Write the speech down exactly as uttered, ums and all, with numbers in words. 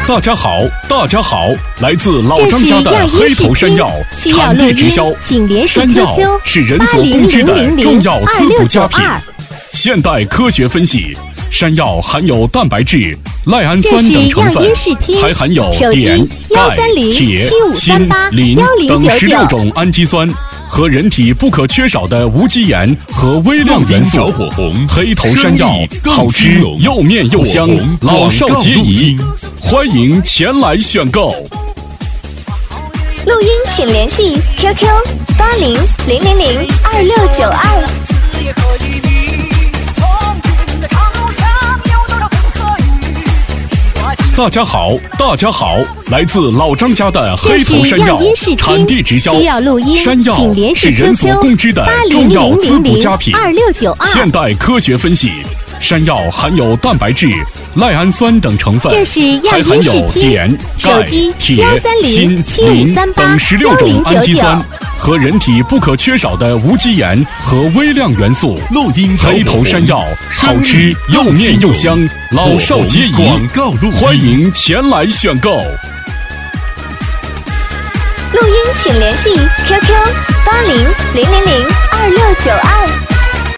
大家好，大家好，来自老张家的黑头山药，产地直销。山药是人所共知的重要滋补佳品。现代科学分析，山药含有蛋白质、赖氨酸等成分，还含有碘、钙、铁、锌、磷等十六种氨基酸和人体不可缺少的无机盐和微量元素。 火红黑头山药好吃又面又香，老少皆宜，欢迎前来选购。 录音请联系 Q Q 八零零零零二六九二。 大家好，大家好，来自老张家的黑头山药，产地直销。山药是人所共知的重要滋补佳品。现代科学分析，山药含有蛋白质、赖氨酸等成分，还含有碘、钙、铁、锌、磷等十六种氨基酸和人体不可缺少的无机盐和微量元素。 录音黑头山药好吃又面又香，老少皆宜，欢迎前来选购。 录音请联系 Q Q 八零零零零二六九二。